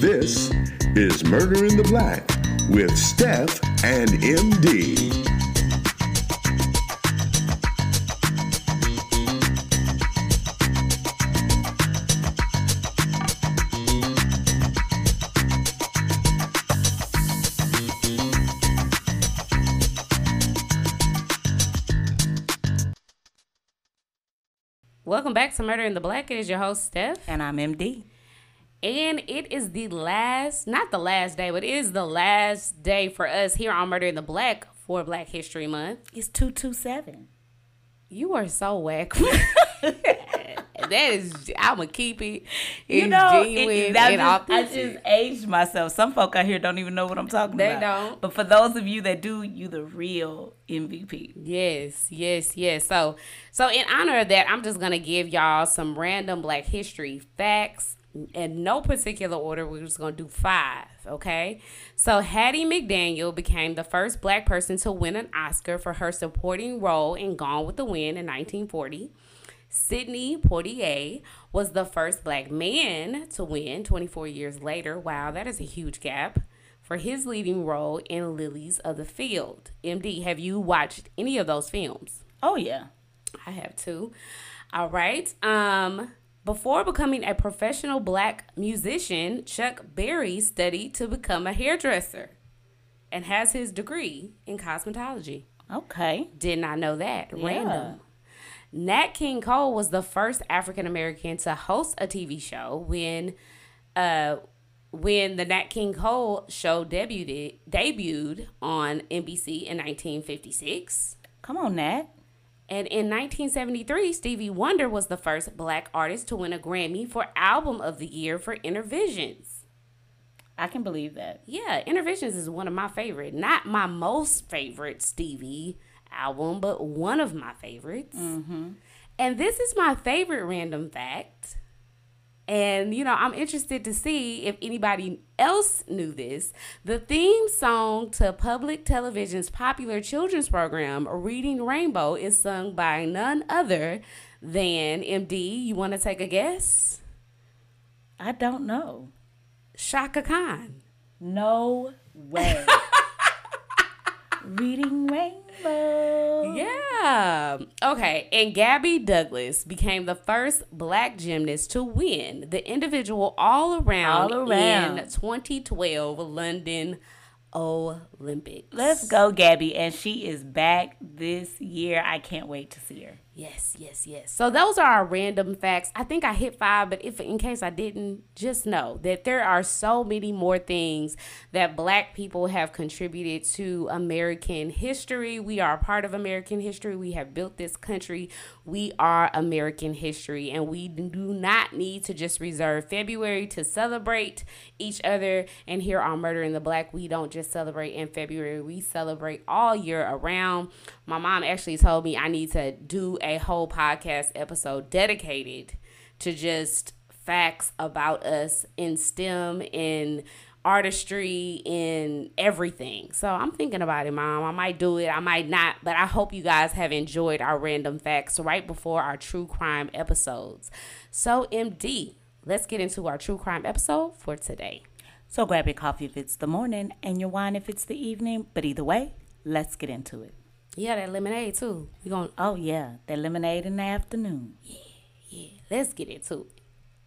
This is Murder in the Black with Steph and MD. Welcome back to Murder in the Black. It is your host, Steph. And I'm MD. And it is not the last day, but it is the last day for us here on Murder in the Black for Black History Month. It's 227. You are so whack. That is, I'm going to keep it. You know, genuine and authentic. I just aged myself. Some folk out here don't even know what I'm talking about. They don't. But for those of you that do, you the real MVP. Yes. So in honor of that, I'm just going to give y'all some random Black history facts. In no particular order, we're just going to do 5, okay? So Hattie McDaniel became the first Black person to win an Oscar for her supporting role in Gone with the Wind in 1940. Sidney Poitier was the first Black man to win 24 years later. Wow, that is a huge gap. For his leading role in Lilies of the Field. MD, have you watched any of those films? Oh, yeah. I have too. All right. Before becoming a professional Black musician, Chuck Berry studied to become a hairdresser and has his degree in cosmetology. Okay. Did not know that. Yeah. Random. Nat King Cole was the first African-American to host a TV show when the Nat King Cole show debuted on NBC in 1956. Come on, Nat. And in 1973, Stevie Wonder was the first Black artist to win a Grammy for Album of the Year for Innervisions. I can believe that. Yeah, Innervisions is one of my favorite. Not my most favorite Stevie album, but one of my favorites. Mm-hmm. And this is my favorite random fact. And, I'm interested to see if anybody else knew this. The theme song to public television's popular children's program, Reading Rainbow, is sung by none other than MD. You want to take a guess? I don't know. Shaka Khan. No way. Reading Rainbow. Yeah. Okay. And Gabby Douglas became the first Black gymnast to win the individual all-around in 2012 London Olympics. Let's go, Gabby. And she is back this year. I can't wait to see her. Yes. So those are our random facts. I think I hit 5, but if in case I didn't, just know that there are so many more things that Black people have contributed to American history. We are a part of American history. We have built this country. We are American history, and we do not need to just reserve February to celebrate each other. And here on Murder in the Black, we don't just celebrate in February. We celebrate all year around. My mom actually told me I need to do a whole podcast episode dedicated to just facts about us in STEM, in artistry, in everything. So I'm thinking about it, Mom. I might do it. I might not. But I hope you guys have enjoyed our random facts right before our true crime episodes. So, MD, let's get into our true crime episode for today. So grab your coffee if it's the morning and your wine if it's the evening. But either way, let's get into it. Yeah, that lemonade too. Oh yeah, that lemonade in the afternoon. Yeah. Let's get into it.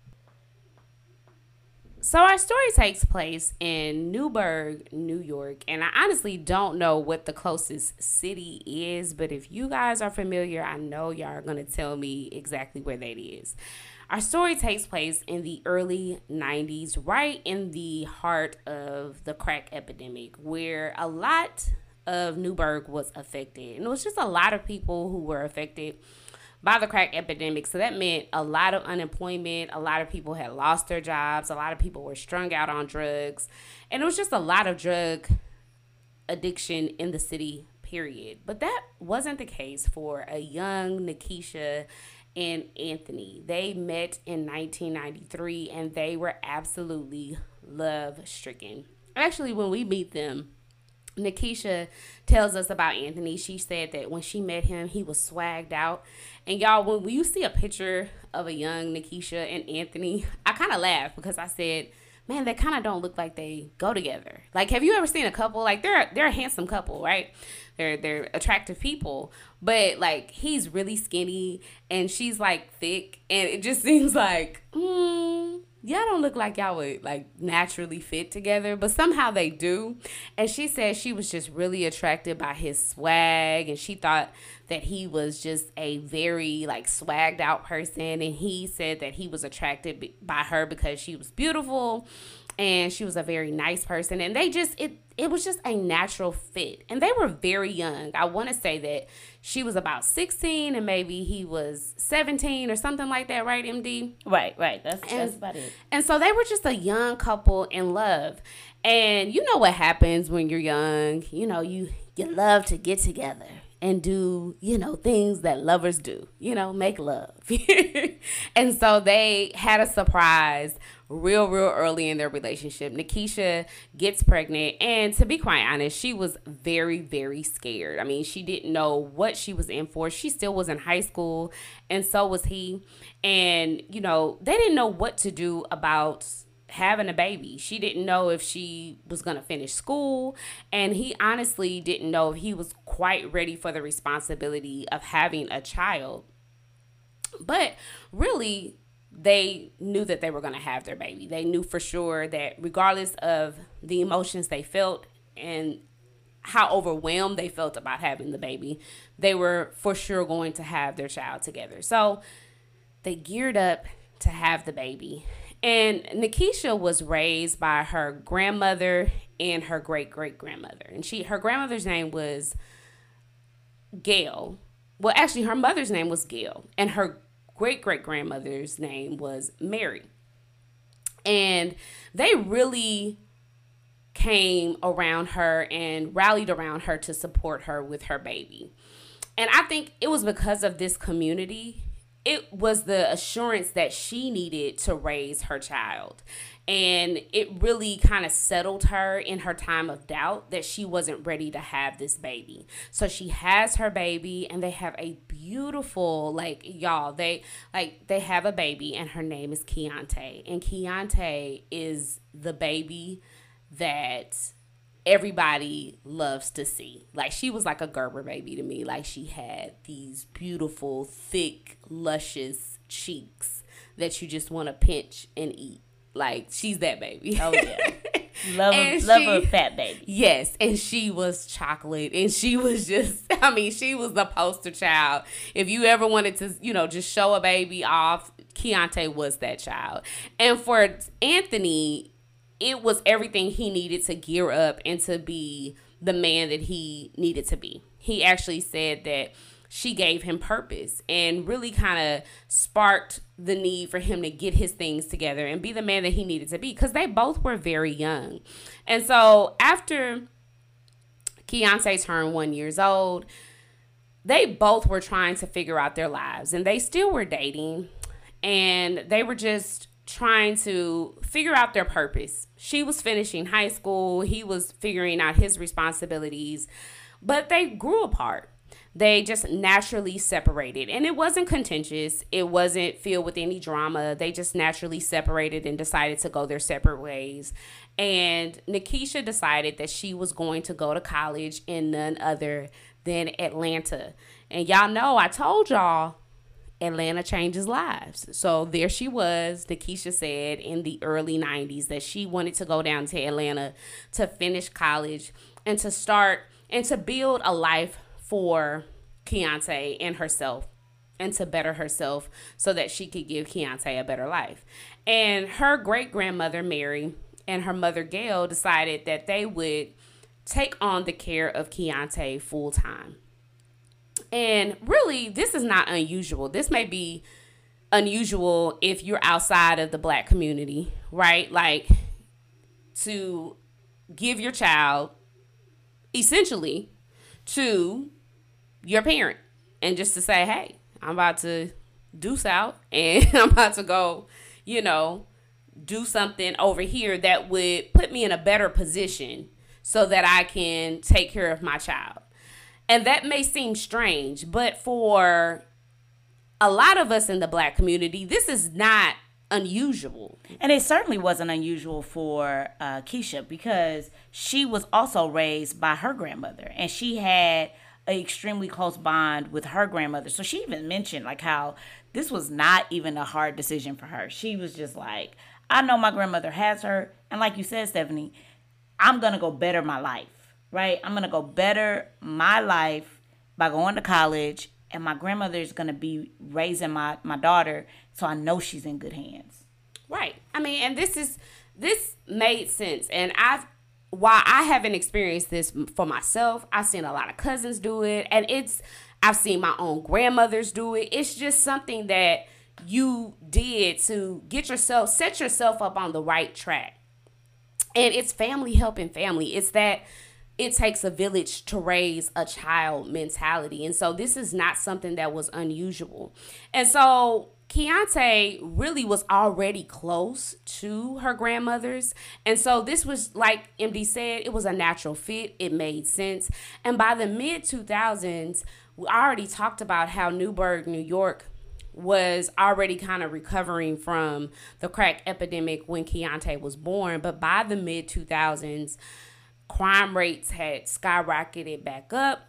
So our story takes place in Newburgh, New York, and I honestly don't know what the closest city is, but if you guys are familiar, I know y'all are going to tell me exactly where that is. Our story takes place in the early 90s, right in the heart of the crack epidemic, where a lot of Newburgh was affected. And it was just a lot of people who were affected by the crack epidemic. So that meant a lot of unemployment. A lot of people had lost their jobs. A lot of people were strung out on drugs. And it was just a lot of drug addiction in the city, period. But that wasn't the case for a young Nikisha and Anthony. They met in 1993 and they were absolutely love-stricken. Actually, when we meet them, Nikisha tells us about Anthony. She said that when she met him, he was swagged out. And y'all, when you see a picture of a young Nikisha and Anthony, I kind of laughed because I said, man, they kind of don't look like they go together. Like, have you ever seen a couple? Like, they're a handsome couple, right? They're attractive people, but like he's really skinny and she's like thick, and it just seems like y'all don't look like y'all would like naturally fit together, but somehow they do. And she said she was just really attracted by his swag, and she thought that he was just a very like swagged out person, and he said that he was attracted by her because she was beautiful and she was a very nice person, and they just it was just a natural fit. And they were very young. I want to say that she was about 16 and maybe he was 17 or something like that, right, MD? Right. That's about it. And so they were just a young couple in love. And you know what happens when you're young. You know, you love to get together and do, you know, things that lovers do, you know, make love. And so they had a surprise real early in their relationship. Nikisha gets pregnant, and to be quite honest, she was very scared. I mean, she didn't know what she was in for. She still was in high school, and so was he. And, you know, they didn't know what to do about having a baby. She didn't know if she was going to finish school, and he honestly didn't know if he was quite ready for the responsibility of having a child. But really, they knew that they were going to have their baby. They knew for sure that regardless of the emotions they felt and how overwhelmed they felt about having the baby, they were for sure going to have their child together. So they geared up to have the baby. And Nikisha was raised by her grandmother and her great-great-grandmother. And her grandmother's name was Gail. Well, actually, her mother's name was Gail, and her great-great-grandmother's name was Mary. And they really came around her and rallied around her to support her with her baby. And I think it was because of this community. It was the assurance that she needed to raise her child. And it really kind of settled her in her time of doubt that she wasn't ready to have this baby. So she has her baby, and they have a beautiful, like, y'all, they have a baby, and her name is Keontae. And Keontae is the baby that everybody loves to see. Like, she was like a Gerber baby to me. Like, she had these beautiful, thick, luscious cheeks that you just want to pinch and eat. Like, she's that baby. Oh, yeah. Love a fat baby. Yes, and she was chocolate, and she was just, I mean, she was the poster child. If you ever wanted to, you know, just show a baby off, Keontae was that child. And for Anthony, it was everything he needed to gear up and to be the man that he needed to be. He actually said that she gave him purpose and really kind of sparked the need for him to get his things together and be the man that he needed to be, because they both were very young. And so after Keontae turned 1 year old, they both were trying to figure out their lives, and they still were dating, and they were just trying to figure out their purpose. She was finishing high school. He was figuring out his responsibilities, but they grew apart. They just naturally separated, and it wasn't contentious. It wasn't filled with any drama. They just naturally separated and decided to go their separate ways. And Nikisha decided that she was going to go to college in none other than Atlanta. And y'all know, I told y'all, Atlanta changes lives. So there she was. Nikisha said in the early 90s that she wanted to go down to Atlanta to finish college and to start and to build a life for Keontae and herself, and to better herself so that she could give Keontae a better life. And her great-grandmother, Mary, and her mother, Gail, decided that they would take on the care of Keontae full-time. And really, this is not unusual. This may be unusual if you're outside of the Black community, right? Like, to give your child, essentially, to your parent, and just to say, hey, I'm about to deuce out, and I'm about to go, you know, do something over here that would put me in a better position so that I can take care of my child. And that may seem strange, but for a lot of us in the Black community, this is not unusual. And it certainly wasn't unusual for Keisha, because she was also raised by her grandmother, and she had an extremely close bond with her grandmother. So she even mentioned like how this was not even a hard decision for her. She was just like, I know my grandmother has her, and like you said, Stephanie, I'm going to go better my life, right? I'm going to go better my life by going to college, and my grandmother is going to be raising my daughter, so I know she's in good hands. Right. I mean, and this made sense. And while I haven't experienced this for myself, I've seen a lot of cousins do it, and I've seen my own grandmothers do it. It's just something that you did to set yourself up on the right track. And it's family helping family. It's that it takes a village to raise a child mentality. And so this is not something that was unusual. And so Keontae really was already close to her grandmother's. And so this was, like MD said, it was a natural fit. It made sense. And by the mid-2000s, we already talked about how Newburgh, New York was already kind of recovering from the crack epidemic when Keontae was born. But by the mid-2000s, crime rates had skyrocketed back up,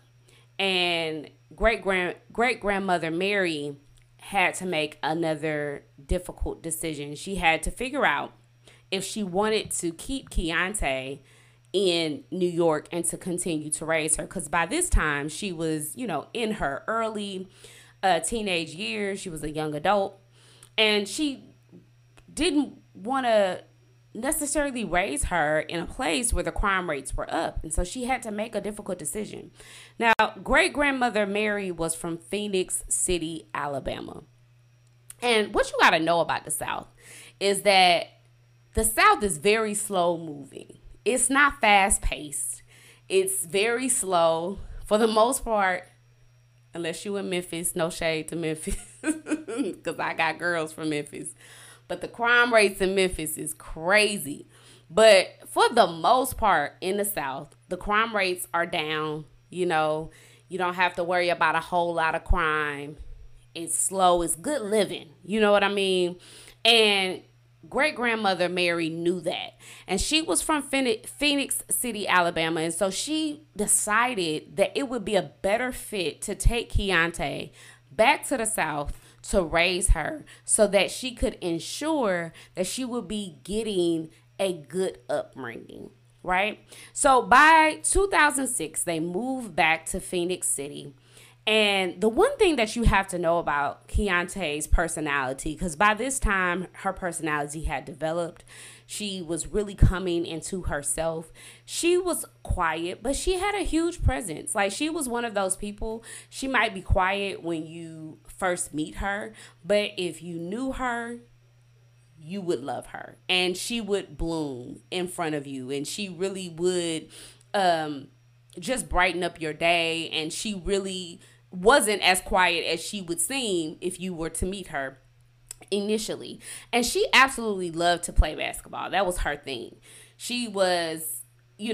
and great-grandmother Mary had to make another difficult decision. She had to figure out if she wanted to keep Keontae in New York and to continue to raise her. Because by this time, she was, in her early teenage years. She was a young adult. And she didn't want to necessarily raise her in a place where the crime rates were up. And so she had to make a difficult decision. Now, great-grandmother Mary was from Phoenix City, Alabama. And what you got to know about the South is that the South is very slow moving. It's not fast paced. It's very slow for the most part, unless you in Memphis. No shade to Memphis, because I got girls from Memphis. But the crime rates in Memphis is crazy. But for the most part in the South, the crime rates are down. You don't have to worry about a whole lot of crime. It's slow. It's good living. You know what I mean? And great-grandmother Mary knew that. And she was from Phoenix City, Alabama. And so she decided that it would be a better fit to take Keontae back to the South to raise her so that she could ensure that she would be getting a good upbringing, right? So by 2006, they moved back to Phoenix City. And the one thing that you have to know about Keontae's personality, because by this time her personality had developed, she was really coming into herself. She was quiet, but she had a huge presence. Like, she was one of those people, she might be quiet when you first meet her, but if you knew her, you would love her. And she would bloom in front of you, and she really would just brighten up your day. And she really wasn't as quiet as she would seem if you were to meet her initially. And she absolutely loved to play basketball. That was her thing. She was,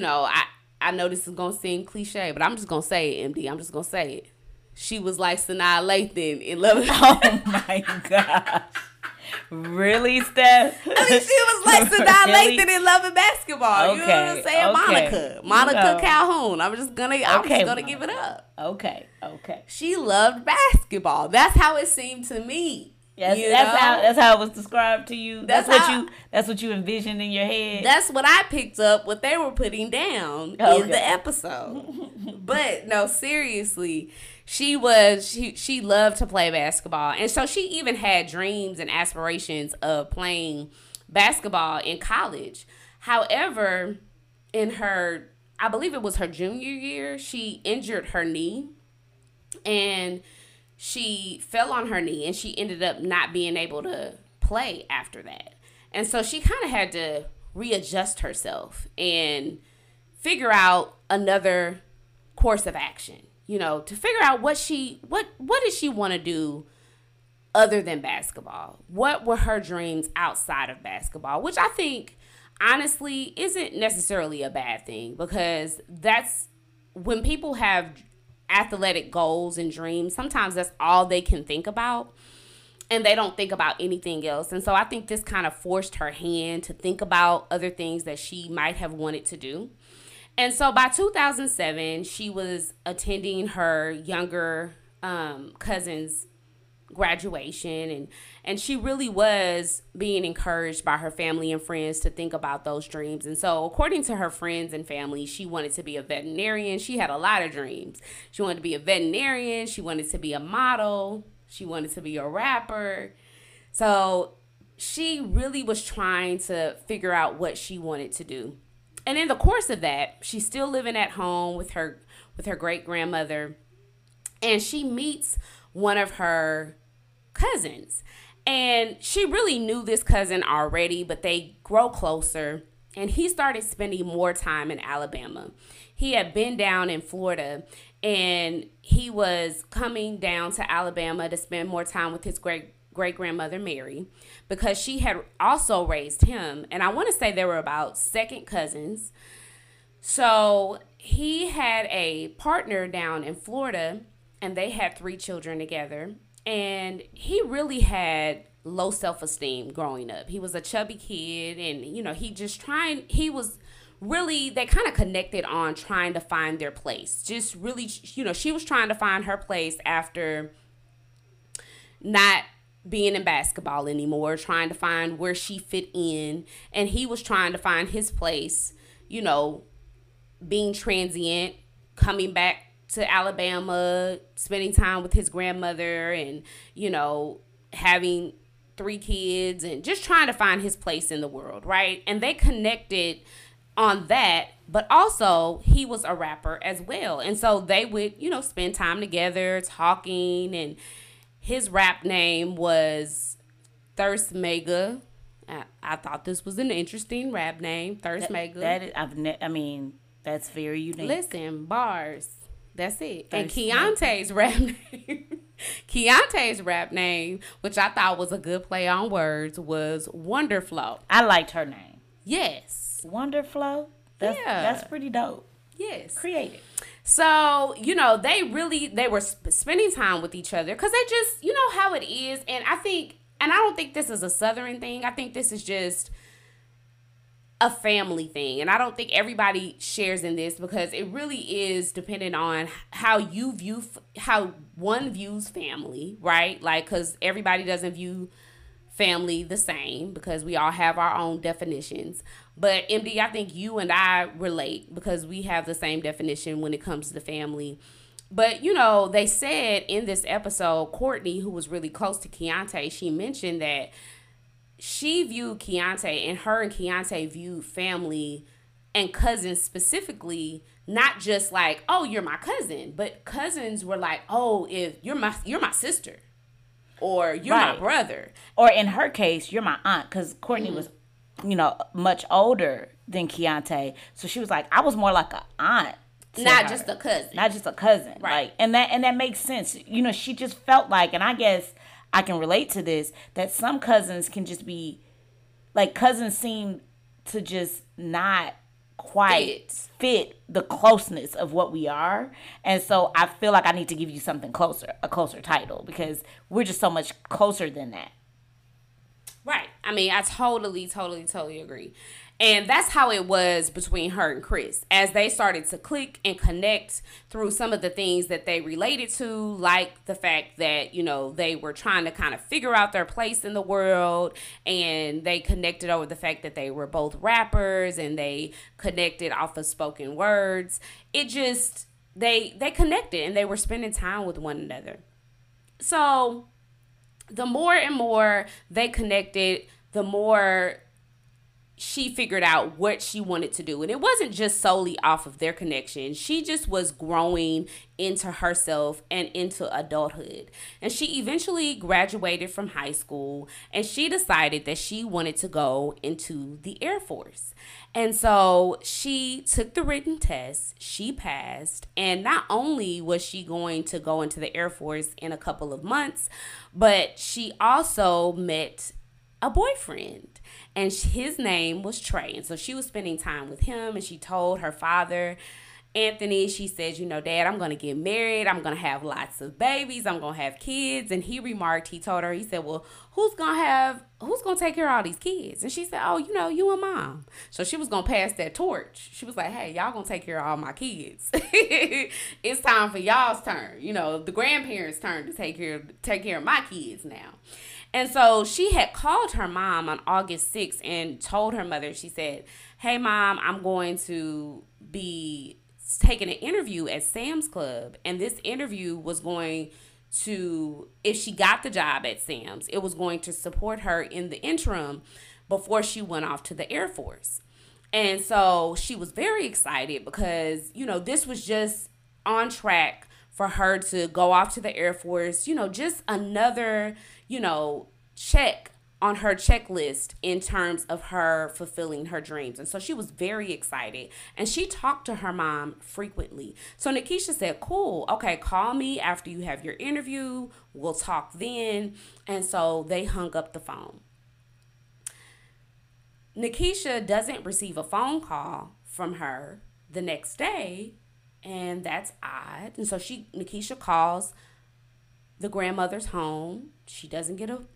I know this is going to seem cliche, but I'm just going to say it, MD. I'm just going to say it. She was like Sanaa Lathan in Love and Oh my gosh. Really, Steph? I mean, she was like Sanaa Lathan in Love and Basketball. You know what I'm saying? Okay. Monica Calhoun. I'm just gonna give it up. Okay. She loved basketball. That's how it seemed to me. Yes, that's how it was described to you. That's what you envisioned in your head. That's what I picked up. What they were putting down in the episode. But no, seriously, she loved to play basketball, and so she even had dreams and aspirations of playing basketball in college. However, I believe it was her junior year, she injured her knee, and she fell on her knee, and she ended up not being able to play after that. And so she kind of had to readjust herself and figure out another course of action, to figure out what did she want to do other than basketball? What were her dreams outside of basketball? Which I think, honestly, isn't necessarily a bad thing, because that's when people have athletic goals and dreams, sometimes that's all they can think about. and they don't think about anything else. And so I think this kind of forced her hand to think about other things that she might have wanted to do. And so by 2007, she was attending her younger cousin's graduation, and she really was being encouraged by her family and friends to think about those dreams. And so according to her friends and family, she wanted to be a veterinarian. She had a lot of dreams. She wanted to be a veterinarian. She wanted to be a model. She wanted to be a rapper. So she really was trying to figure out what she wanted to do. And in the course of that, she's still living at home with her great grandmother, and she meets one of her cousins. And she really knew this cousin already, but they grow closer, and he started spending more time in Alabama. He had been down in Florida, and he was coming down to Alabama to spend more time with his great-grandmother, Mary, because she had also raised him. And I want to say they were about second cousins. So he had a partner down in Florida, and they had 3 children together. And he really had low self-esteem growing up. He was a chubby kid, and, he was really, they kind of connected on trying to find their place. Just really, she was trying to find her place after not being in basketball anymore, trying to find where she fit in. And he was trying to find his place, being transient, coming back to Alabama, spending time with his grandmother, and, having 3 kids, and just trying to find his place in the world, right? And they connected on that, but also he was a rapper as well. And so they would, spend time together talking, and his rap name was Thirst Mega. I thought this was an interesting rap name, Thirst Mega. That's very unique. Listen, bars. That's it. Thirst and Keontae's rap name, which I thought was a good play on words, was Wonderflow. I liked her name. Yes. Wonderflow? That's pretty dope. Yes. Creative. So, they were spending time with each other because they just, how it is. And I don't think this is a Southern thing. I think this is just a family thing. And I don't think everybody shares in this, because it really is dependent on how one views family, right? Like, because everybody doesn't view family the same, because we all have our own definitions. But MD, I think you and I relate because we have the same definition when it comes to family. But, they said in this episode, Courtney, who was really close to Keontae, she mentioned that she viewed Keontae, and her and Keontae viewed family and cousins specifically, not just like, oh, you're my cousin, but cousins were like, oh, if you're my sister, or you're my brother. Or in her case, you're my aunt, because Courtney was, much older than Keontae. So she was like, I was more like an aunt. Not just a cousin. Not just a cousin. Right. Like, and that makes sense. She just felt like, and I guess I can relate to this, that some cousins can just be, like, cousins seem to just not quite fit the closeness of what we are. And so I feel like I need to give you something closer, a closer title, because we're just so much closer than that. Right. I totally agree. And that's how it was between her and Chris, as they started to click and connect through some of the things that they related to, like the fact that, they were trying to kind of figure out their place in the world, and they connected over the fact that they were both rappers, and they connected off of spoken words. It just, they connected, and they were spending time with one another. So the more and more they connected, the more she figured out what she wanted to do. And it wasn't just solely off of their connection. She just was growing into herself and into adulthood. And she eventually graduated from high school, and she decided that she wanted to go into the Air Force. And so she took the written test, she passed, and not only was she going to go into the Air Force in a couple of months, but she also met a boyfriend, and his name was Trey. And so she was spending time with him, and she told her father, Anthony, she says, Dad, I'm going to get married. I'm going to have lots of babies. I'm going to have kids. And he told her, he said, well, who's going to take care of all these kids? And she said, oh, you and Mom. So she was going to pass that torch. She was like, hey, y'all going to take care of all my kids. It's time for y'all's turn. The grandparents' turn to take care of my kids now. And so she had called her mom on August 6th and told her mother, she said, hey, Mom, I'm going to be taking an interview at Sam's Club. And this interview was going to, if she got the job at Sam's, it was going to support her in the interim before she went off to the Air Force. And so she was very excited because, this was just on track for her to go off to the Air Force, just another, check on her checklist in terms of her fulfilling her dreams. And so she was very excited, and she talked to her mom frequently. So Nikisha said, cool, okay, call me after you have your interview. We'll talk then. And so they hung up the phone. Nikisha doesn't receive a phone call from her the next day, and that's odd. And so Nikisha calls the grandmother's home. She doesn't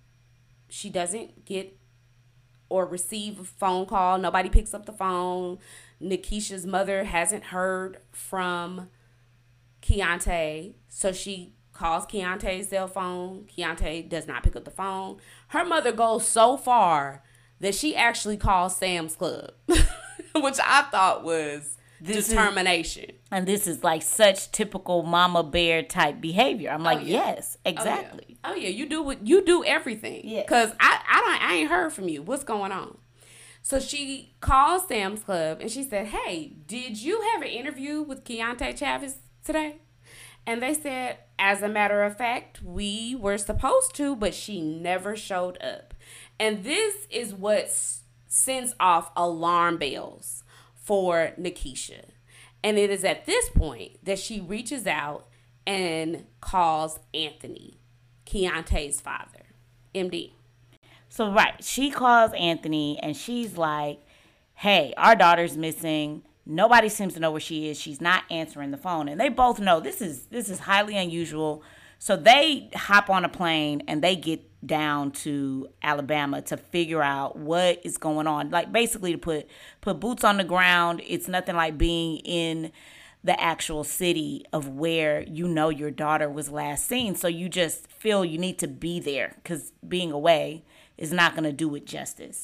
get or receive a phone call. Nobody picks up the phone. Nikisha's mother hasn't heard from Keontae, so she calls Keontae's cell phone. Keontae does not pick up the phone. Her mother goes so far that she actually calls Sam's Club, which I thought was determination. And this is like such typical mama bear type behavior. I'm like, yes, exactly. Oh yeah, you do everything. Yeah. Cause I ain't heard from you. What's going on? So she calls Sam's Club and she said, hey, did you have an interview with Keontae Chavis today? And they said, as a matter of fact, we were supposed to, but she never showed up. And this is what sends off alarm bells for Nikisha. And it is at this point that she reaches out and calls Anthony, Keontae's father. MD. So, right, she calls Anthony and she's like, hey, our daughter's missing. Nobody seems to know where she is. She's not answering the phone. And they both know this is highly unusual. So they hop on a plane and they get down to Alabama to figure out what is going on. Like basically to put boots on the ground. It's nothing like being in the actual city of where your daughter was last seen. So you just feel you need to be there because being away is not going to do it justice.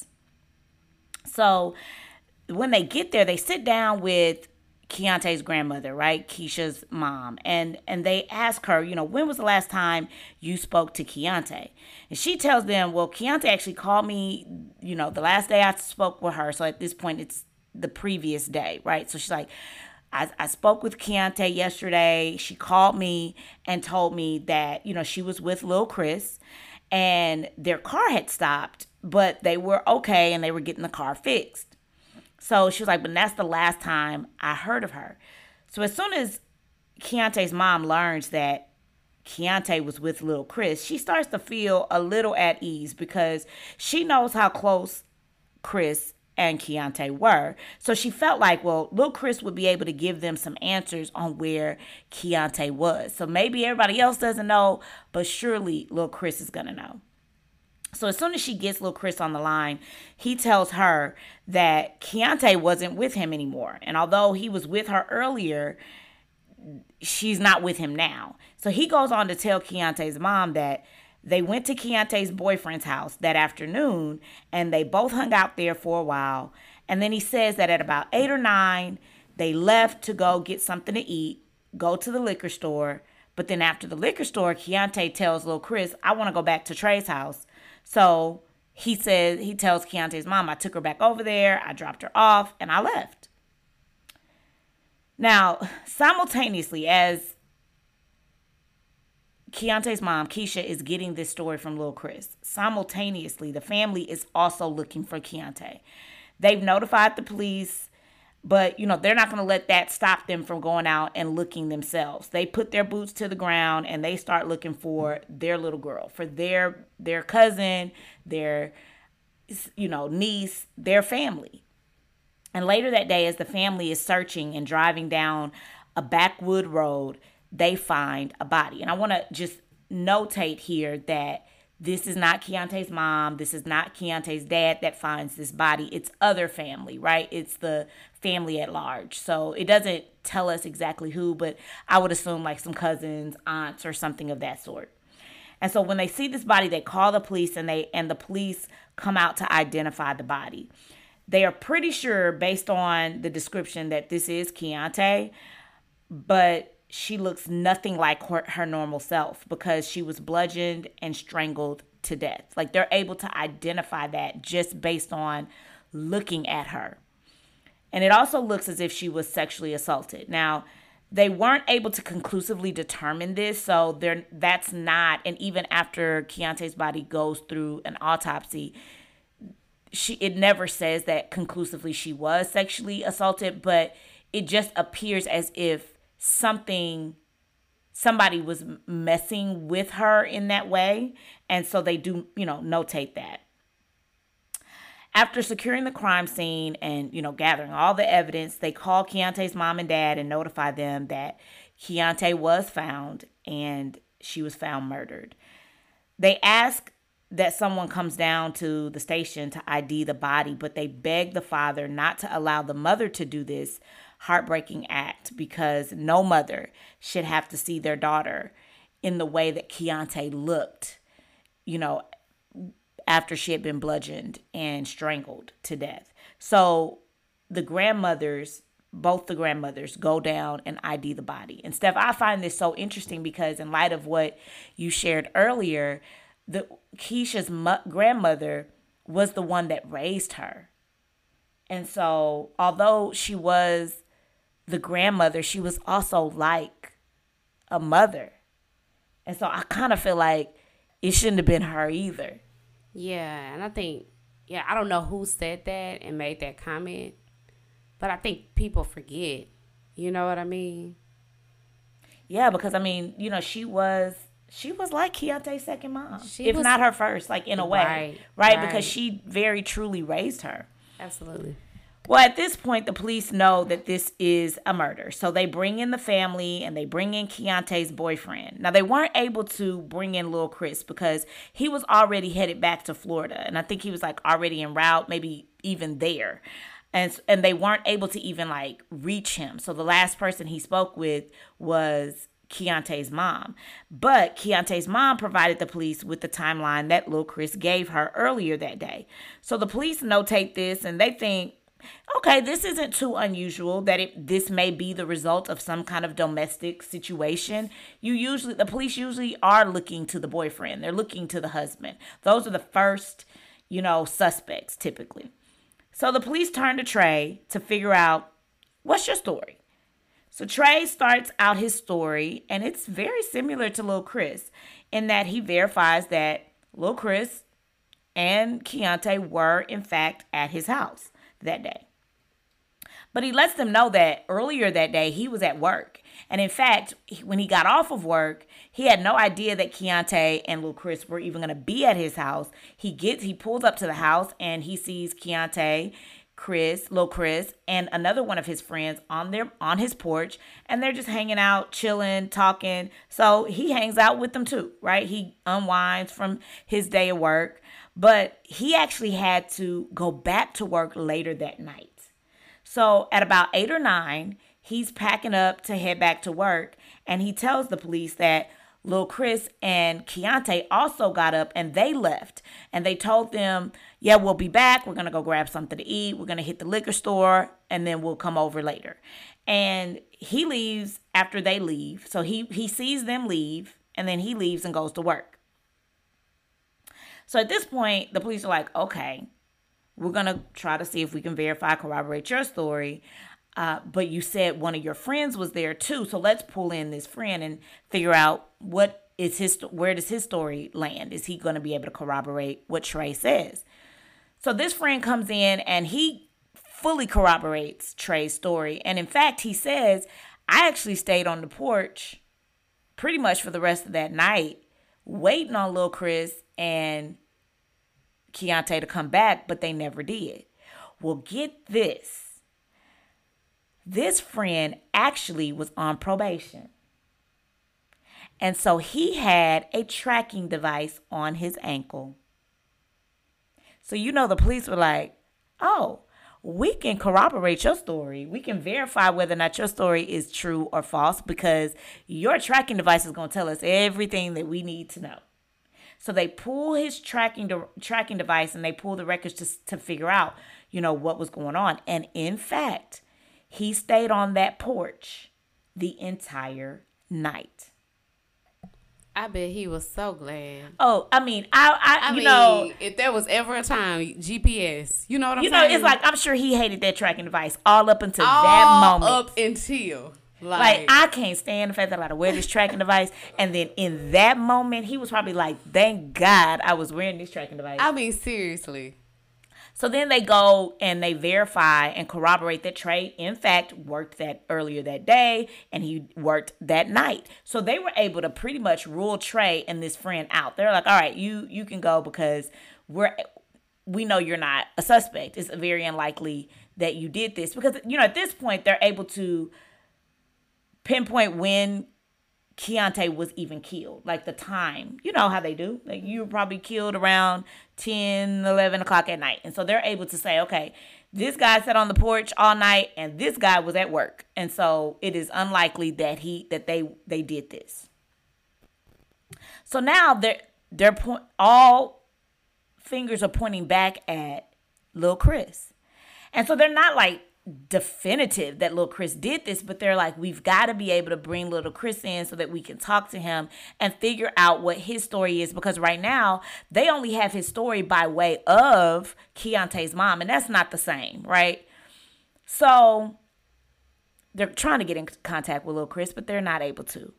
So when they get there, they sit down with Keontae's grandmother, right? Keisha's mom. And they ask her, when was the last time you spoke to Keontae? And she tells them, well, Keontae actually called me, the last day I spoke with her. So at this point, it's the previous day, right? So she's like, I spoke with Keontae yesterday. She called me and told me that, she was with Lil Chris and their car had stopped, but they were okay and they were getting the car fixed. So she was like, but that's the last time I heard of her. So as soon as Keontae's mom learns that Keontae was with Lil Chris, she starts to feel a little at ease because she knows how close Chris and Keontae were. So she felt like, well, Lil Chris would be able to give them some answers on where Keontae was. So maybe everybody else doesn't know, but surely Lil Chris is going to know. So as soon as she gets Lil Chris on the line, he tells her that Keontae wasn't with him anymore. And although he was with her earlier, she's not with him now. So he goes on to tell Keontae's mom that they went to Keontae's boyfriend's house that afternoon and they both hung out there for a while. And then he says that at about 8 or 9, they left to go get something to eat, go to the liquor store. But then after the liquor store, Keontae tells Lil Chris, I want to go back to Trey's house. So he tells Keontae's mom, I took her back over there, I dropped her off, and I left. Now, simultaneously, as Keontae's mom, Keisha, is getting this story from Lil Chris, simultaneously, the family is also looking for Keontae. They've notified the police, but, they're not going to let that stop them from going out and looking themselves. They put their boots to the ground and they start looking for their little girl, for their cousin, their, niece, their family. And later that day, as the family is searching and driving down a backwood road, they find a body. And I want to just notate here that this is not Keontae's mom. This is not Keontae's dad that finds this body. It's other family, right? It's the family at large. So it doesn't tell us exactly who, but I would assume like some cousins, aunts, or something of that sort. And so when they see this body, they call the police, and the police come out to identify the body. They are pretty sure, based on the description, that this is Keontae, but she looks nothing like her normal self because she was bludgeoned and strangled to death. Like, they're able to identify that just based on looking at her. And it also looks as if she was sexually assaulted. Now, they weren't able to conclusively determine this, so that's not, and even after Keontae's body goes through an autopsy, it never says that conclusively she was sexually assaulted, but it just appears as if somebody was messing with her in that way, and so they do, notate that. After securing the crime scene and, gathering all the evidence, they call Keontae's mom and dad and notify them that Keontae was found and she was found murdered. They ask that someone comes down to the station to ID the body, but they beg the father not to allow the mother to do this heartbreaking act because no mother should have to see their daughter in the way that Keontae looked, after she had been bludgeoned and strangled to death. So both the grandmothers go down and ID the body. And Steph, I find this so interesting because in light of what you shared earlier, Keisha's grandmother was the one that raised her. And so although she was the grandmother, she was also like a mother. And so I kind of feel like it shouldn't have been her either. Yeah, and I think, I don't know who said that and made that comment, but I think people forget. You know what I mean? Yeah, because she was like Keontae's second mom, not her first, like in a way, right? Because she very truly raised her. Absolutely. Well, at this point, the police know that this is a murder. So they bring in the family and they bring in Keontae's boyfriend. Now, they weren't able to bring in Lil Chris because he was already headed back to Florida. And I think he was like already en route, maybe even there. And they weren't able to even like reach him. So the last person he spoke with was Keontae's mom. But Keontae's mom provided the police with the timeline that Lil Chris gave her earlier that day. So the police notate this and they think, okay, this isn't too unusual that this may be the result of some kind of domestic situation. The police usually are looking to the boyfriend. They're looking to the husband. Those are the first, suspects typically. So the police turn to Trey to figure out, what's your story? So Trey starts out his story, and it's very similar to Lil Chris in that he verifies that Lil Chris and Keontae were, in fact, at his house that day. But he lets them know that earlier that day he was at work. And in fact, when he got off of work, he had no idea that Keontae and Lil Chris were even going to be at his house. He pulls up to the house and he sees Keontae, Lil Chris, and another one of his friends on his porch, and they're just hanging out, chilling, talking. So he hangs out with them too, right? He unwinds from his day of work. But he actually had to go back to work later that night. So at about 8 or 9, he's packing up to head back to work. And he tells the police that Lil Chris and Keontae also got up and they left. And they told them, yeah, we'll be back. We're going to go grab something to eat. We're going to hit the liquor store and then we'll come over later. And he leaves after they leave. So he sees them leave and then he leaves and goes to work. So at this point, the police are like, okay, we're going to try to see if we can corroborate your story. But you said one of your friends was there too. So let's pull in this friend and figure out where does his story land? Is he going to be able to corroborate what Trey says? So this friend comes in and he fully corroborates Trey's story. And in fact, he says, I actually stayed on the porch pretty much for the rest of that night, waiting on Lil Chris and Keontae to come back, but they never did. Well, get this. This friend actually was on probation. And so he had a tracking device on his ankle. So, the police were like, oh, we can corroborate your story. We can verify whether or not your story is true or false because your tracking device is going to tell us everything that we need to know. So they pull his tracking device and they pull the records to figure out, what was going on. And in fact, he stayed on that porch the entire night. I bet he was so glad. Oh, I mean, if there was ever a time, GPS, you know what I'm saying? It's like, I'm sure he hated that tracking device all up until that moment. Up until. Like, I can't stand the fact that I got to wear this tracking device. And then in that moment, he was probably like, thank God I was wearing this tracking device. I mean, seriously. So then they go and they verify and corroborate that Trey, in fact, worked that earlier that day and he worked that night. So they were able to pretty much rule Trey and this friend out. They're like, all right, you can go because we know you're not a suspect. It's very unlikely that you did this because, at this point, they're able to pinpoint when Keontae was even killed, like the time. You know how they do. Like, you were probably killed around 10, 11 o'clock at night. And so they're able to say, okay, this guy sat on the porch all night and this guy was at work. And so it is unlikely that they did this. So now all fingers are pointing back at Lil Chris. And so they're not like definitive that Lil Chris did this, but they're like, we've got to be able to bring Lil Chris in so that we can talk to him and figure out what his story is, because right now they only have his story by way of Keontae's mom, and that's not the same, right? So they're trying to get in contact with Lil Chris, but they're not able to.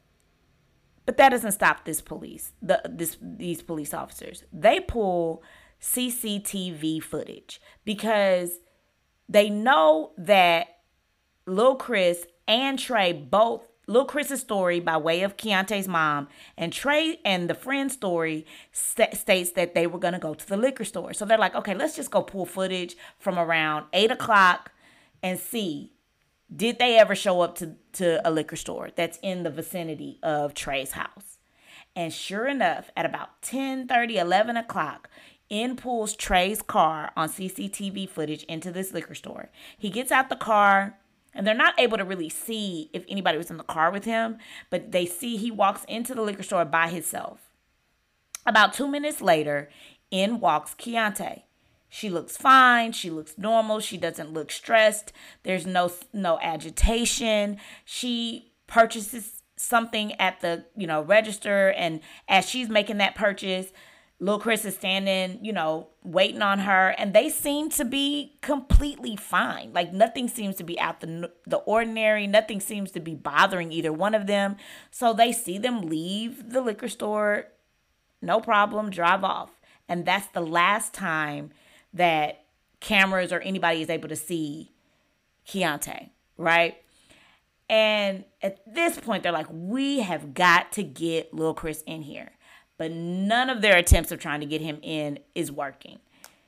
But that doesn't stop these police officers. They pull CCTV footage because they know that Lil Chris and Trey Lil Chris's story by way of Keontae's mom and Trey and the friend's story states that they were going to go to the liquor store. So they're like, okay, let's just go pull footage from around 8 o'clock and see, did they ever show up to a liquor store that's in the vicinity of Trey's house? And sure enough, at about 10:30, 11 o'clock, in pulls Trey's car on CCTV footage into this liquor store. He gets out the car, and they're not able to really see if anybody was in the car with him, but they see he walks into the liquor store by himself. About 2 minutes later, in walks Keontae. She looks fine. She looks normal. She doesn't look stressed. There's no agitation. She purchases something at the register, and as she's making that purchase, Lil Chris is standing, waiting on her, and they seem to be completely fine. Like, nothing seems to be out the ordinary. Nothing seems to be bothering either one of them. So they see them leave the liquor store, no problem, drive off. And that's the last time that cameras or anybody is able to see Keontae, right? And at this point, they're like, we have got to get Lil Chris in here. But none of their attempts of trying to get him in is working.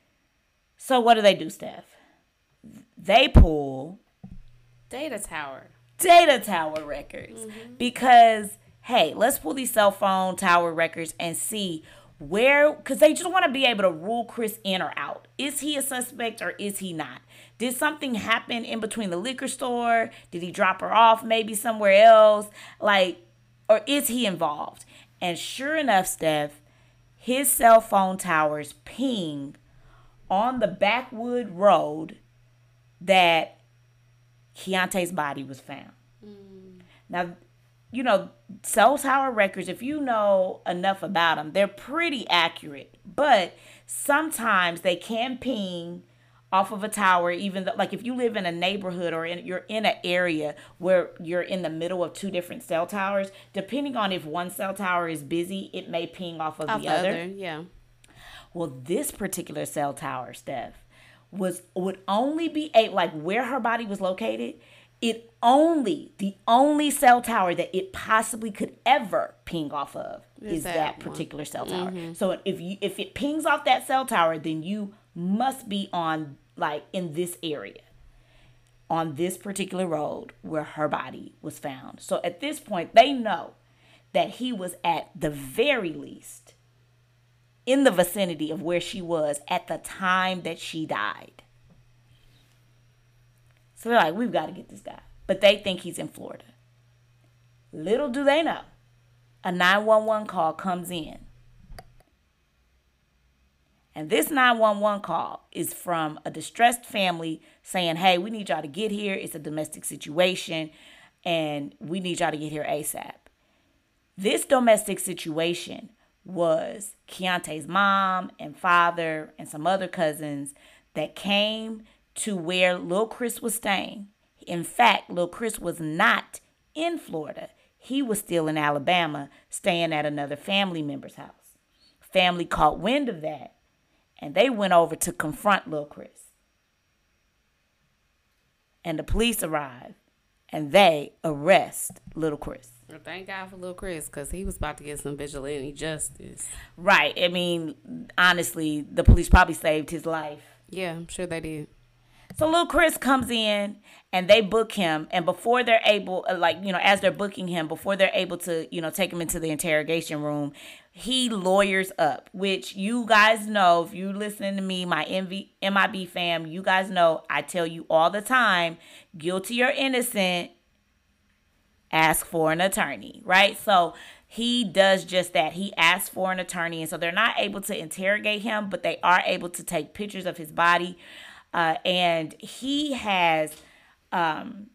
So what do, Steph? They pull Data tower records. Mm-hmm. Because, hey, let's pull these cell phone tower records and see where, because they just want to be able to rule Chris in or out. Is he a suspect or is he not? Did something happen in between the liquor store? Did he drop her off maybe somewhere else? Or is he involved? And sure enough, Steph, his cell phone towers ping on the backwood road that Keontae's body was found. Mm. Now, cell tower records, if you know enough about them, they're pretty accurate. But sometimes they can ping off of a tower, even though, like, if you live in a neighborhood or you're in an area where you're in the middle of two different cell towers, depending on if one cell tower is busy, it may ping off of the other. Yeah. Well, this particular cell tower, Steph, would only be where her body was located. The only cell tower that it possibly could ever ping off of is that particular cell tower. Mm-hmm. So if it pings off that cell tower, then you must be on in this area. on this particular road where her body was found. So at this point, they know that he was at the very least in the vicinity of where she was at the time that she died. So they're like, we've got to get this guy. But they think he's in Florida. Little do they know, a 911 call comes in. And this 911 call is from a distressed family saying, hey, we need y'all to get here. It's a domestic situation, and we need y'all to get here ASAP. This domestic situation was Keontae's mom and father and some other cousins that came to where Lil Chris was staying. In fact, Lil Chris was not in Florida. He was still in Alabama, staying at another family member's house. Family caught wind of that, and they went over to confront Lil Chris. And the police arrived, and they arrest Little Chris. Well, thank God for Lil Chris, because he was about to get some vigilante justice. Right. I mean, honestly, the police probably saved his life. Yeah, I'm sure they did. So Lil Chris comes in and they book him. And before they're able, as they're booking him, before they're able to, take him into the interrogation room, he lawyers up, which you guys know, if you're listening to me, my MIB fam, you guys know I tell you all the time, guilty or innocent, ask for an attorney, right? So he does just that. He asks for an attorney. And so they're not able to interrogate him, but they are able to take pictures of his body. And he has some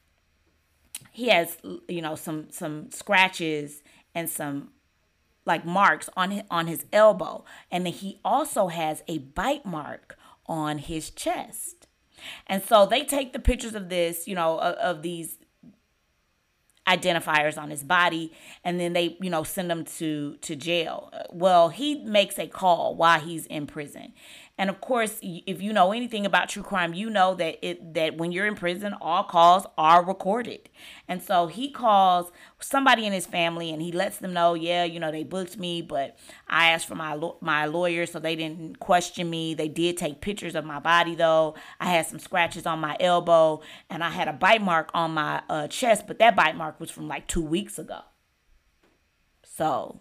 scratches and some like marks on his elbow. And then he also has a bite mark on his chest. And so they take the pictures of this, of these identifiers on his body, and then they, send him to jail. Well, he makes a call while he's in prison. And of course, if you know anything about true crime, you know that when you're in prison, all calls are recorded. And so he calls somebody in his family and he lets them know, yeah, they booked me, but I asked for my lawyer, so they didn't question me. They did take pictures of my body, though. I had some scratches on my elbow and I had a bite mark on my chest, but that bite mark was from like 2 weeks ago. So,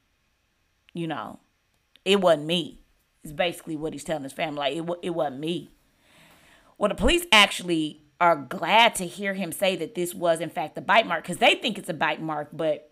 it wasn't me. Is basically what he's telling his family. Like, it wasn't me. Well, the police actually are glad to hear him say that this was, in fact, a bite mark, because they think it's a bite mark. But,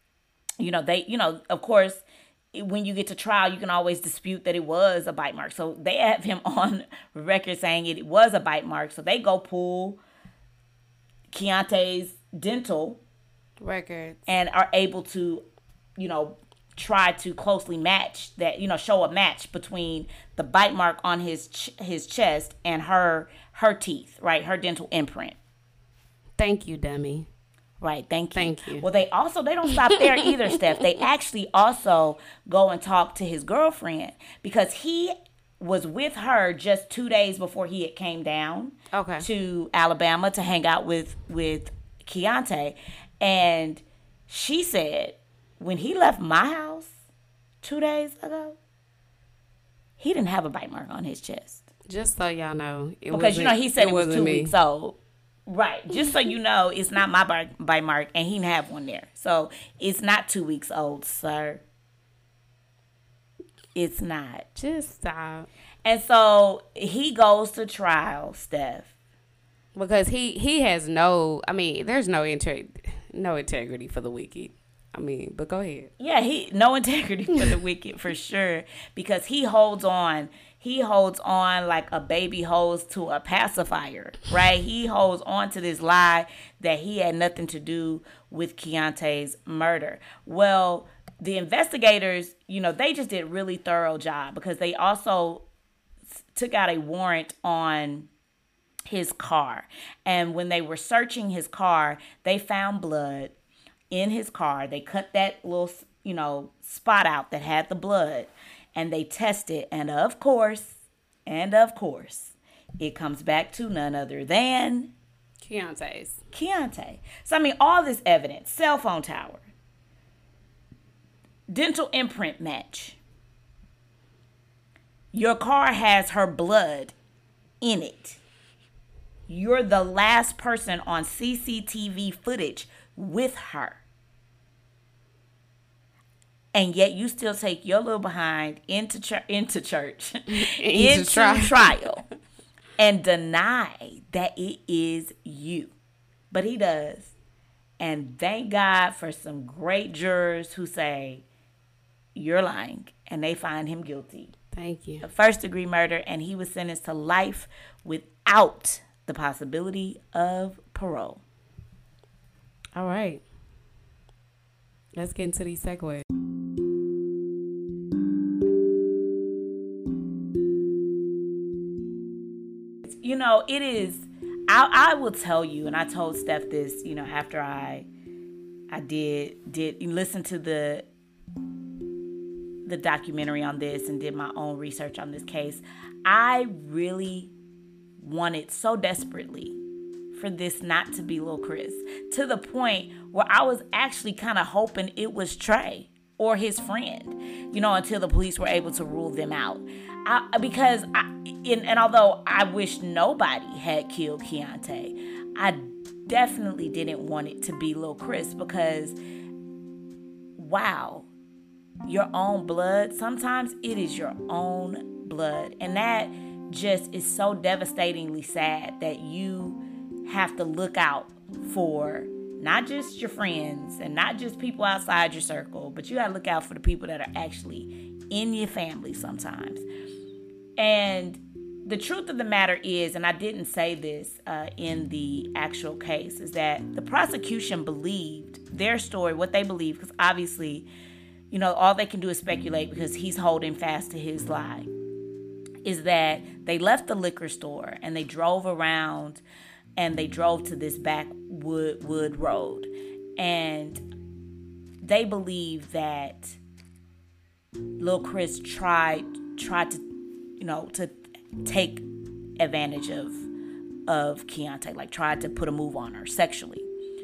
of course, when you get to trial, you can always dispute that it was a bite mark. So they have him on record saying it was a bite mark. So they go pull Keontae's dental records and are able to, try to closely match that, show a match between the bite mark on his chest and her teeth, right? Her dental imprint. Thank you, dummy. Right, thank you. Thank you. Well, they don't stop there either, Steph. They actually also go and talk to his girlfriend, because he was with her just 2 days before he had came down to Alabama to hang out with Keontae. And she said, when he left my house 2 days ago, he didn't have a bite mark on his chest. Just so y'all know. Because, he said it was 2 weeks old. Right. Just so you know, it's not my bite mark, and he didn't have one there. So it's not 2 weeks old, sir. It's not. Just stop. And so he goes to trial, Steph. Because he has there's no integrity for the wicked. But go ahead. Yeah, no integrity for the wicked, for sure, because he holds on like a baby holds to a pacifier, right? He holds on to this lie that he had nothing to do with Keontae's murder. Well, the investigators, they just did a really thorough job, because they also took out a warrant on his car. And when they were searching his car, they found blood in his car. They cut that little, spot out that had the blood, and they tested. And of course, it comes back to none other than Keontae. So, all this evidence, cell phone tower, dental imprint match. Your car has her blood in it. You're the last person on CCTV footage with her. And yet you still take your little behind into church, into trial, and deny that it is you. But he does. And thank God for some great jurors who say, you're lying. And they find him guilty. Thank you. Of first-degree murder. And he was sentenced to life without the possibility of parole. All right. Let's get into these segues. You know, it is, I will tell you, and I told Steph this, you know, after I did listen to the documentary on this and did my own research on this case. I really wanted so desperately for this not to be Lil Chris, to the point where I was actually kind of hoping it was Trey or his friend, you know, until the police were able to rule them out. Because although I wish nobody had killed Keontae, I definitely didn't want it to be Lil Chris, because, wow, your own blood, sometimes it is your own blood. And that just is so devastatingly sad that you have to look out for not just your friends and not just people outside your circle, but you got to look out for the people that are actually in your family sometimes. And the truth of the matter is, and I didn't say this in the actual case, is that the prosecution believed their story, what they believe, because obviously, you know, all they can do is speculate because he's holding fast to his lie, is that they left the liquor store and they drove around and they drove to this backwood road. And they believe that Lil Chris tried to, you know, to take advantage of Keontae, like tried to put a move on her sexually.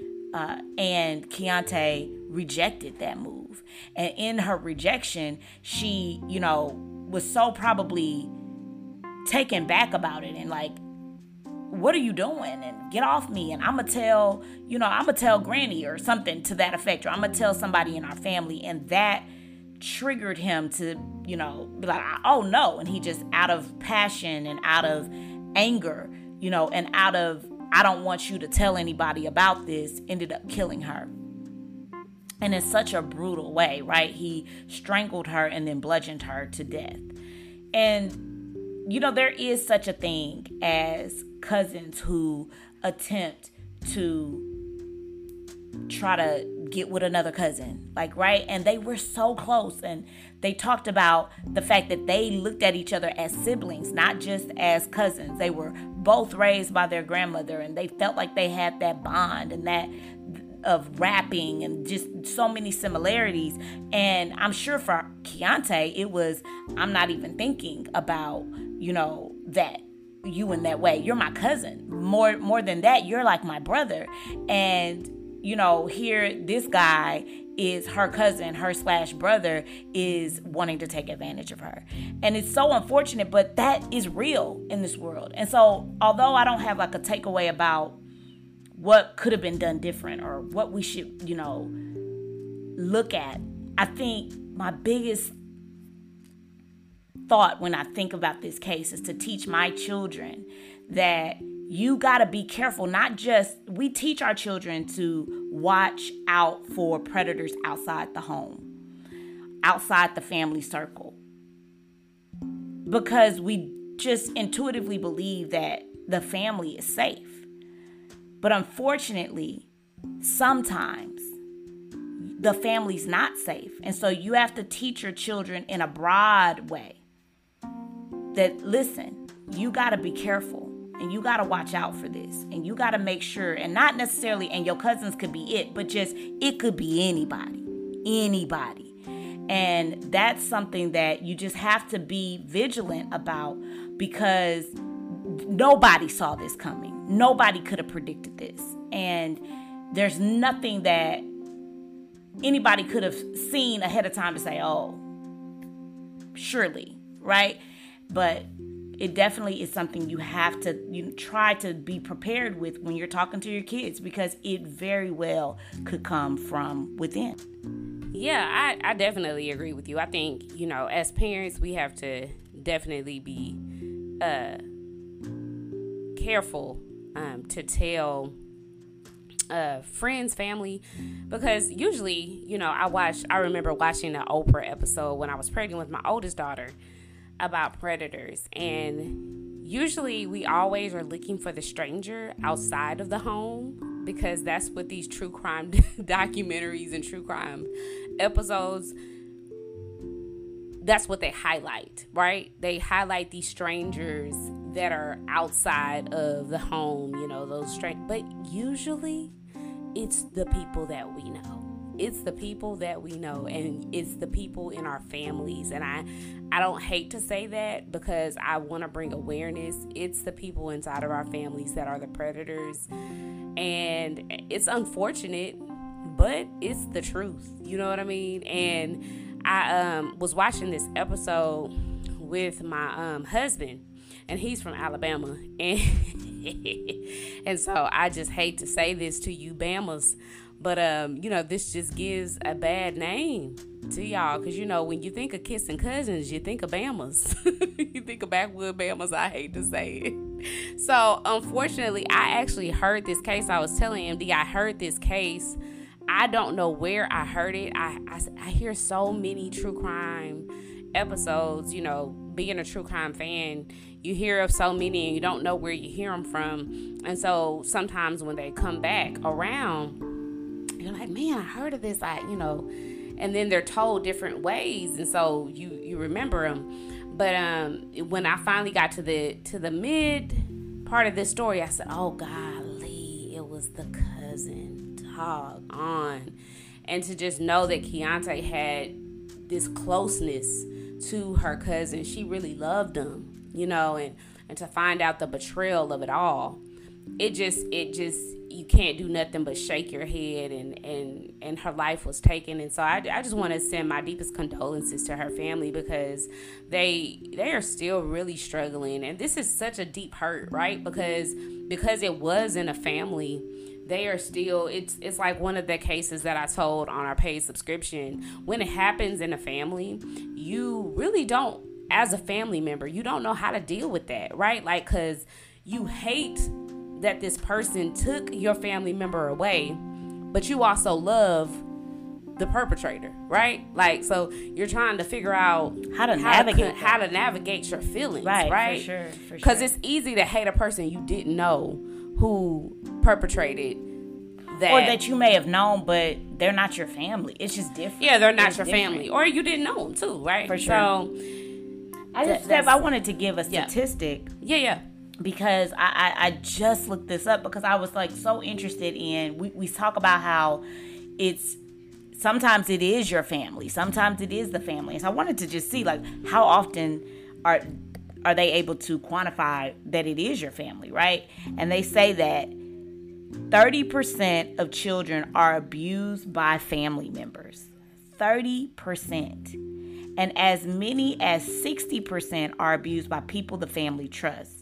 And Keontae rejected that move. And in her rejection, she, you know, was so probably taken back about it and like, what are you doing? And get off me. And I'm going to tell Granny or something to that effect. Or I'm going to tell somebody in our family. And that triggered him to, you know, be like, oh no. And he just, out of passion and out of anger, you know, and out of, I don't want you to tell anybody about this, ended up killing her. And in such a brutal way, right? He strangled her and then bludgeoned her to death. And, you know, there is such a thing as cousins who attempt to try to get with another cousin, like, right? And they were so close, and they talked about the fact that they looked at each other as siblings, not just as cousins. They were both raised by their grandmother, and they felt like they had that bond and that of rapping and just so many similarities. And I'm sure for Keontae, it was, I'm not even thinking about, you know, that you in that way. You're my cousin. More than that, you're like my brother. And, you know, here this guy is her cousin, her / brother is wanting to take advantage of her. And it's so unfortunate, but that is real in this world. And so although I don't have like a takeaway about what could have been done different or what we should, you know, look at, I think my biggest thought when I think about this case is to teach my children that you got to be careful. Not just, we teach our children to watch out for predators outside the home, outside the family circle, because we just intuitively believe that the family is safe. But unfortunately, sometimes the family's not safe. And so you have to teach your children in a broad way that, listen, you got to be careful and you got to watch out for this. And you got to make sure, and not necessarily, and your cousins could be it, but just, it could be anybody. And that's something that you just have to be vigilant about, because nobody saw this coming. Nobody could have predicted this. And there's nothing that anybody could have seen ahead of time to say, oh, surely, right? But it definitely is something you have to try to be prepared with when you're talking to your kids, because it very well could come from within. Yeah, I definitely agree with you. I think, as parents, we have to definitely be careful to tell friends, family, because usually, I remember watching an Oprah episode when I was pregnant with my oldest daughter about predators, and usually we always are looking for the stranger outside of the home, because that's what these true crime documentaries and true crime episodes, that's what they highlight, right? They highlight these strangers that are outside of the home, those but usually it's the people that we know. It's the people that we know, and it's the people in our families. And I don't hate to say that, because I want to bring awareness. It's the people inside of our families that are the predators. And it's unfortunate, but it's the truth. You know what I mean? And I was watching this episode with my husband, and he's from Alabama. And so I just hate to say this to you Bamas, but, this just gives a bad name to y'all. Because, when you think of kissing cousins, you think of Bamas. You think of backwood Bamas. I hate to say it. So, unfortunately, I actually heard this case. I was telling MD, I heard this case. I don't know where I heard it. I hear so many true crime episodes. Being a true crime fan, you hear of so many and you don't know where you hear them from. And so, sometimes when they come back around, you're like, man, I heard of this, and then they're told different ways, and so you remember them. But when I finally got to the mid part of this story, I said, oh golly, it was the cousin. Dog on. And to just know that Keontae had this closeness to her cousin, she really loved him, and to find out the betrayal of it all, it just you can't do nothing but shake your head, and her life was taken. And so I just want to send my deepest condolences to her family, because they are still really struggling, and this is such a deep hurt, right? Because it was in a family, they are still, it's like one of the cases that I told on our paid subscription. When it happens in a family, you really don't, as a family member, you don't know how to deal with that, right? Like, because you hate that this person took your family member away, but you also love the perpetrator, right? Like, so you're trying to figure out how to navigate your feelings, right? For sure. Because it's easy to hate a person you didn't know who perpetrated that, or that you may have known, but they're not your family. It's just different. Yeah, they're not your family, or you didn't know them too, right? For sure. So, I wanted to give a statistic. Yeah. Because I just looked this up, because I was like so interested in, we talk about how it's sometimes it is your family, sometimes it is the family. And so I wanted to just see, like, how often are they able to quantify that it is your family, right? And they say that 30% of children are abused by family members. 30%. And as many as 60% are abused by people the family trusts.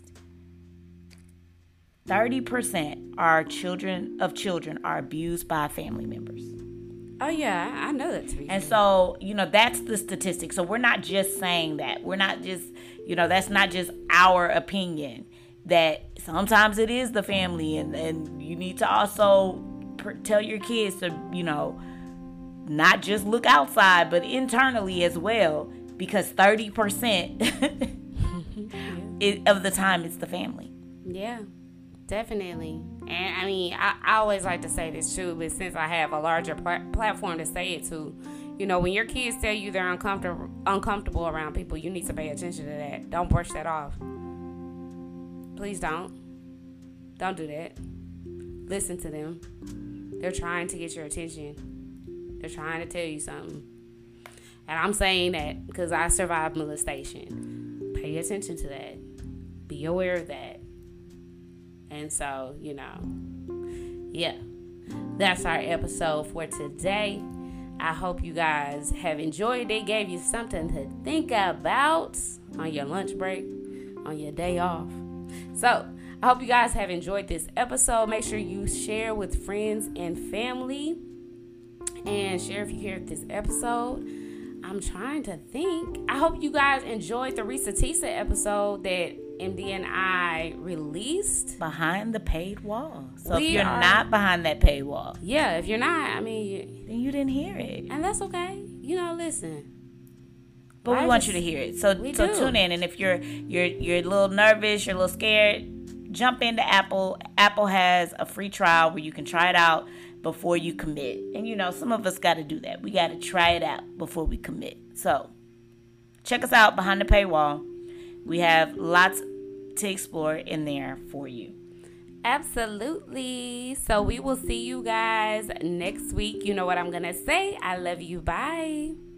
30% of children are abused by family members. Oh, yeah, I know that to be true. And so, that's the statistic. So we're not just saying that. We're not just, that's not just our opinion. That sometimes it is the family. And you need to also tell your kids to, not just look outside, but internally as well. Because 30% of the time it's the family. Yeah. Definitely. And I mean, I always like to say this too, but since I have a larger platform to say it to, when your kids tell you they're uncomfortable around people, you need to pay attention to that. Don't brush that off. Please don't do that. Listen to them. They're trying to get your attention. They're trying to tell you something. And I'm saying that because I survived molestation. Pay attention to that. Be aware of that. And so, yeah, that's our episode for today. I hope you guys have enjoyed it. Gave you something to think about on your lunch break, on your day off. So I hope you guys have enjoyed this episode. Make sure you share with friends and family, and share if you hear this episode. I'm trying to think. I hope you guys enjoyed the Risa Tisa episode that MD and I released. Behind the paid wall. So if you're not behind that paywall. Yeah, if you're not, I mean. Then you didn't hear it. And that's okay. Listen. But we want you to hear it. So tune in. And if you're a little nervous, you're a little scared, jump into Apple. Apple has a free trial where you can try it out before you commit. And some of us got to do that. We got to try it out before we commit. So check us out behind the paywall. We have lots to explore in there for you. Absolutely. So we will see you guys next week. You know what I'm going to say. I love you. Bye.